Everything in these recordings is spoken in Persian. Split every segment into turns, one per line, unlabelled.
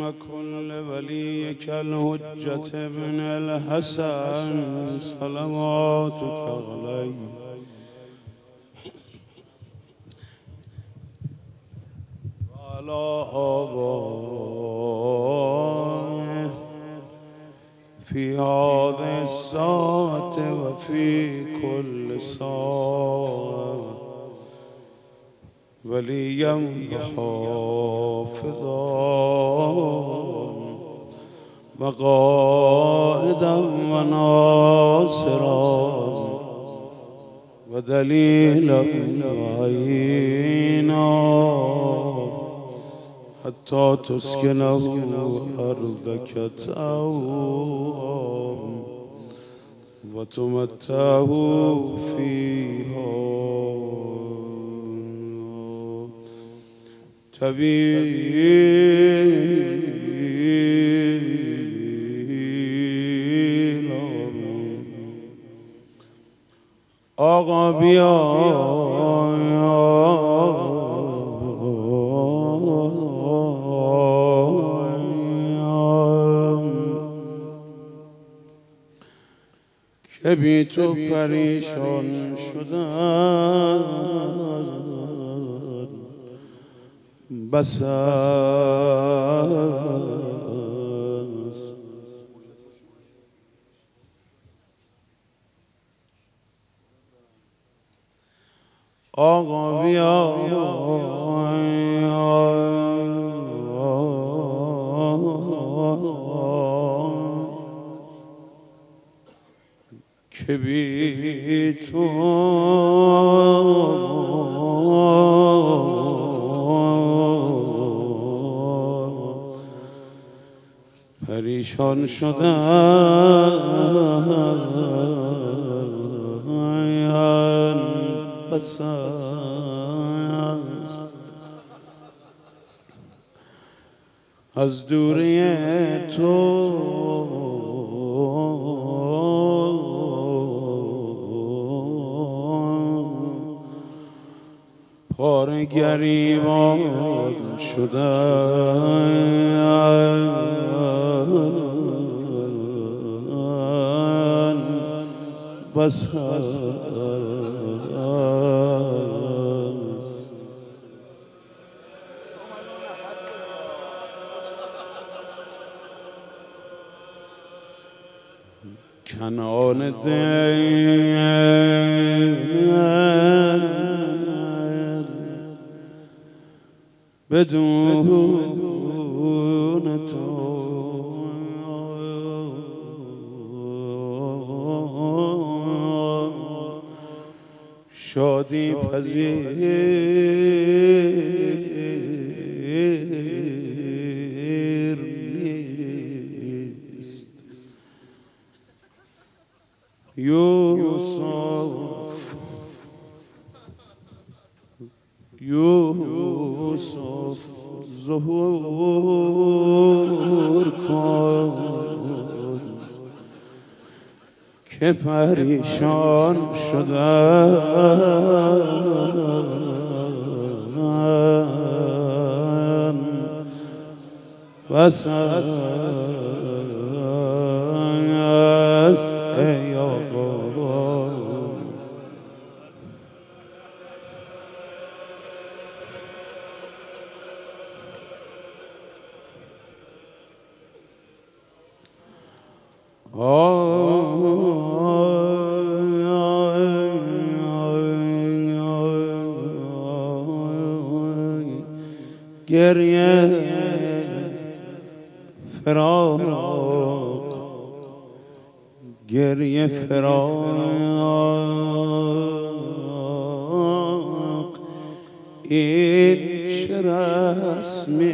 وكل وليك الحجة ابن الحسن صلواتك عليه وعلى آبائه في هذه الساعة وفي كل ساعة وليا وحافظا وقائدا وناصرا ودليلا وعينا حتى تسكنه أرضك توام وتمتعه فيها طويلا. آقا بیا که بی تو پریشان شدن بس است. آقا بیا که بی تو پریشان شدن بس است. از دوری تو پاره گریبان شدن بس است. کنان دل بدون تو شادی پذیر نیست. یوسف ظهور کن که پریشان شدن بس است. ای آقا گریه فراق گریه فراق این چه رسمی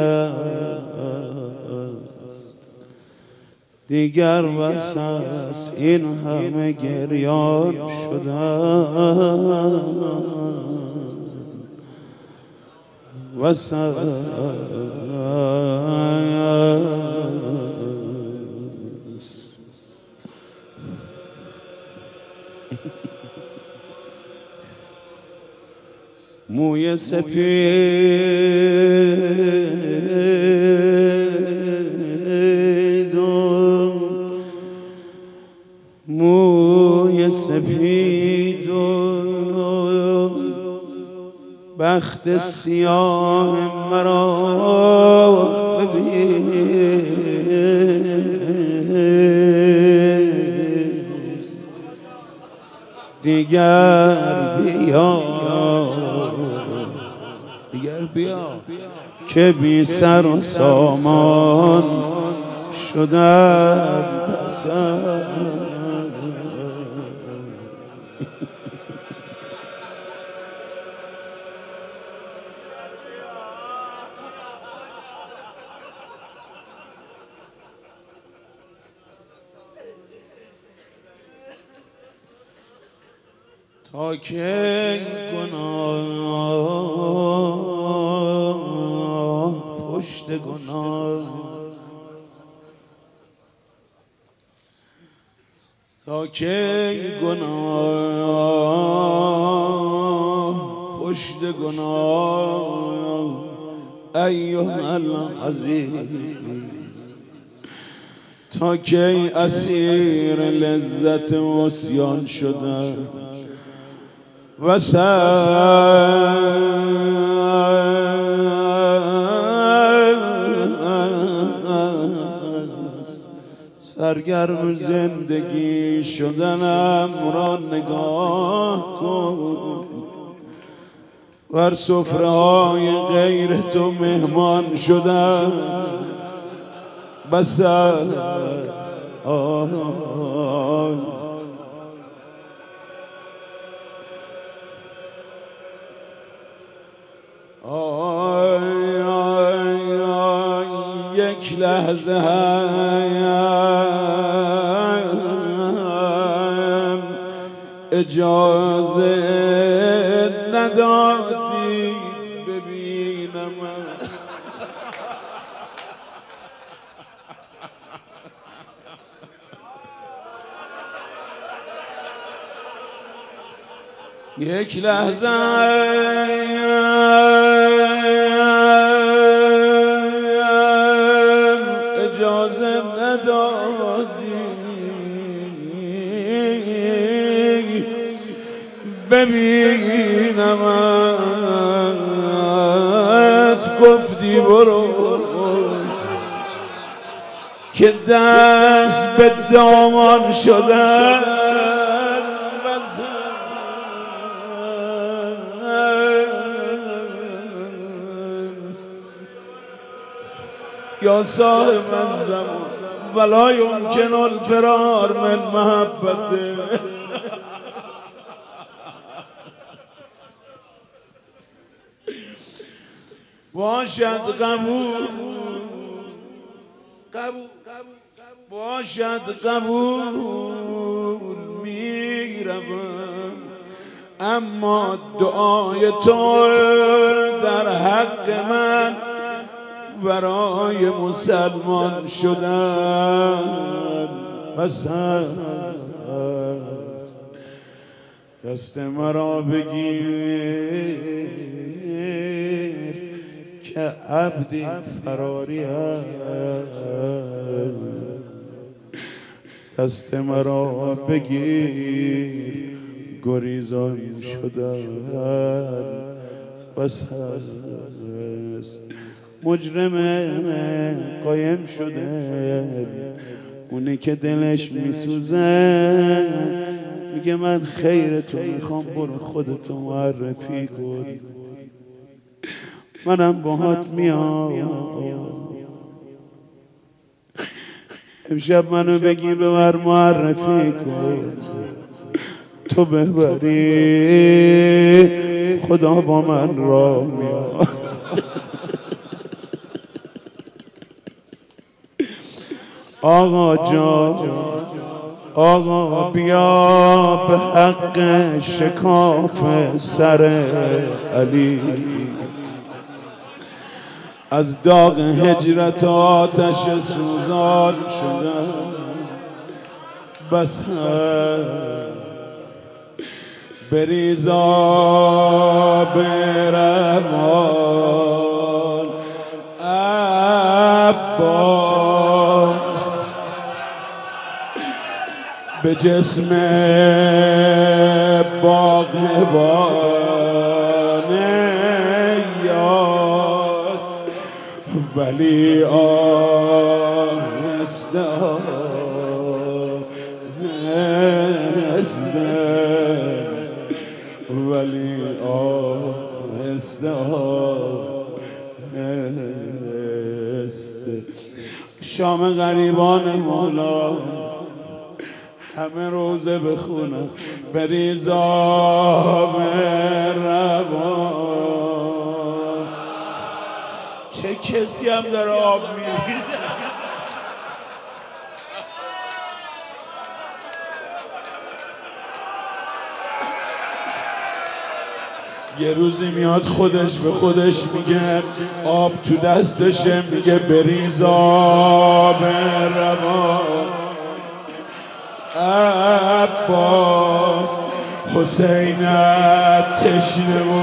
است دیگر بس است این همه گریان شدن بس موی سپید بخت سیاه مرا ببین، دیگر بیا، دیگر بیا که بی سر و سامان شدم پسر. تا که گناه پشت گناه، تا که گناه پشت گناه، ایها العزیز، تا که اسیر لذت عصیان شدم و سرگرم زندگی شدنم را نگاه کن، بر سفره‌های غیر تو مهمان شدم بس است. یک لحظه هم اجازه ندادی ببینم، یک لحظه اجازه ندادی ببینمت، گفتی برو که دست به دامان شدن یا صاحب الزمان ولا يمكن الفرار من محبته. باشد قبول، باشد قبول میروم، اما دعای تو در حق من برای مسلمان شدن بس است. دست مرا بگیر که عبدی فراری است، دست مرا بگیر گریزان شدن بس است. مجرم قایم شده، اونی که دلش میسوزه میگه من خیر تو میخوام، برو خودتو معرفی کن، منم باهات میام. امشب منو بگی ببر معرفی کن، تو ببری خدا با من راه میاد. آقا جان، آقا بیا به حق شکاف سر علی، از داغ هجرت آتش سوزان شدم بس بریز آب رمان عباس به جسم باغبان ولی آهسته آهسته ولی آهسته آهسته شام غریبان مولا همه روزه بخونم بریز آب روان. چه کسی هم داره آب میریزه. یه روزی میاد خودش به خودش میگه آب تو دستشه، میگه بریز آب روان. عباس حسینت تشنه و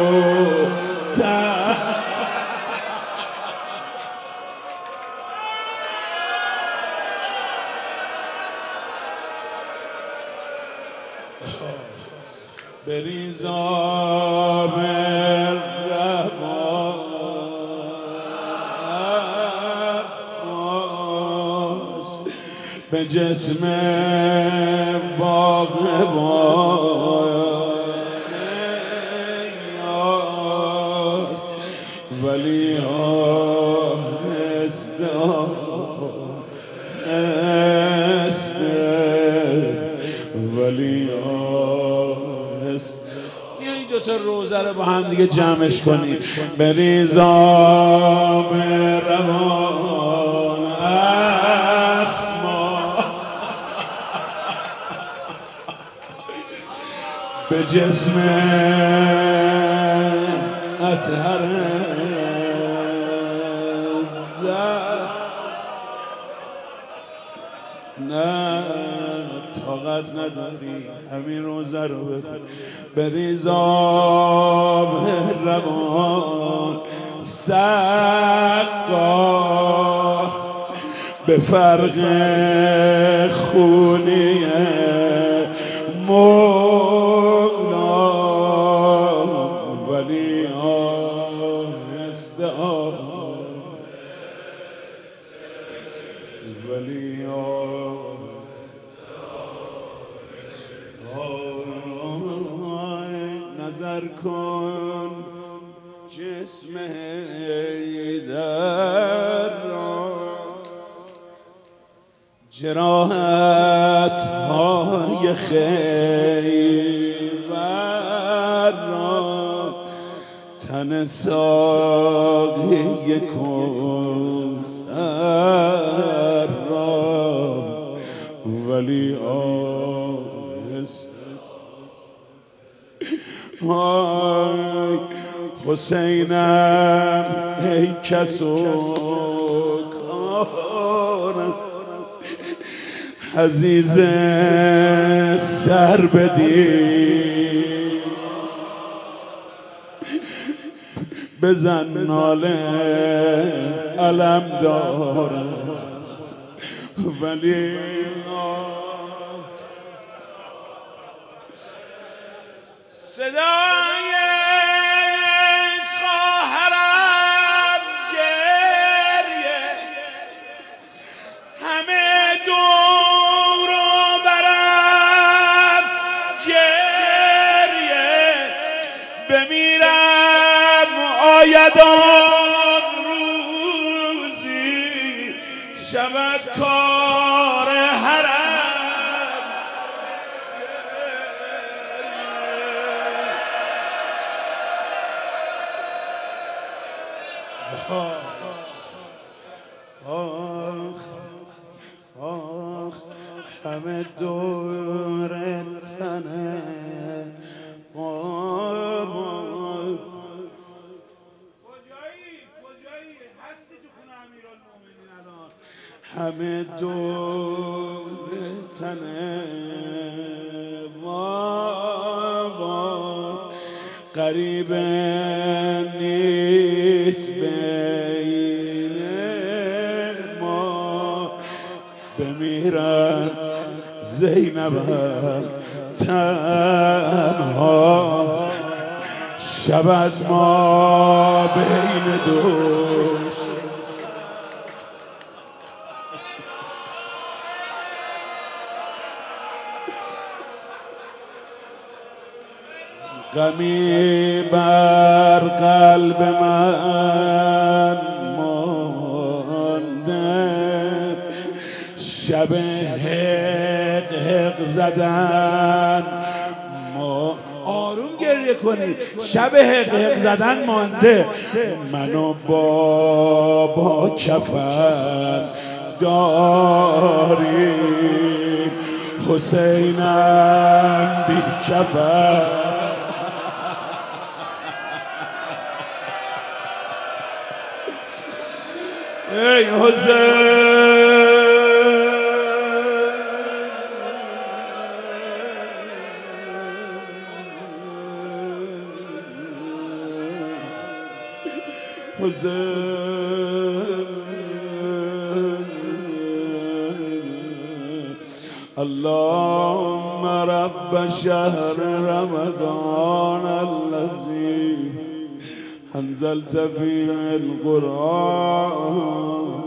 بریز آب روان. به جسم باغبان ولی آهسته ولی آهسته. بیا این دوتا روزه رو با هم دیگه جمعش کنیم. بریز آب روان اسما به جسم اطهر نه طاقت نداری همین روزه رو بخون. بریز آب روان سقا به فرق خونی مولا ولی آهسته ولی نظر کن جسم حیدر جراحت های خیبر را تن ساقی کوثر را ولی آهسته حسینم ای کس و کارم عزیز سر بدی بزن ناله علم دارم ولی صدای خواهرم گریه همه دور و برم گریه بمیرم آیدان روزی شود کار حرم آخ همه دور تنه کجایی هستی تو خونه امیرالمومنین الان همه دور تنه قریب نیست بین ما بمیرم زینبم تنها شود ما بین دوش غمی بر قلب من مانده، شب حق حق زدن آروم گریه کنید، شب حق حق زدن مانده، منو با کفن داریم، حسینم بی کفن. ای حسین اللهم رب شهر رمضان الذي أنزلت فيه القرآن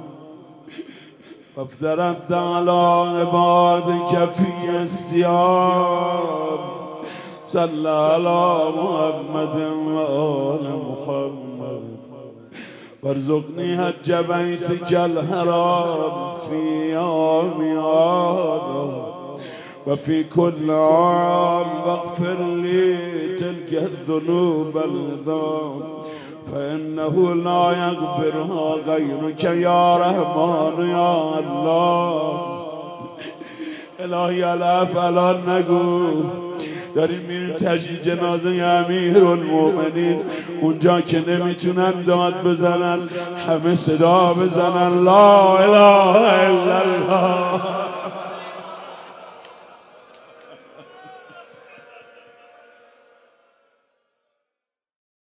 وافترضت على عبادك فيه الصيام صلى على محمد وآل محمد وارزقني حج بيتك الحرام في يوم هذا وفي كل عام، واغفر لي تلك الذنوب العظام فإنه لا يغفرها غيرك يا رحمن يا الله. الهی علف الان نگو، داریم میریم تشییع جنازه امیرالمومنین، اونجا که نمیتونن داد بزنن همه صدا بزنن لا اله الا الله.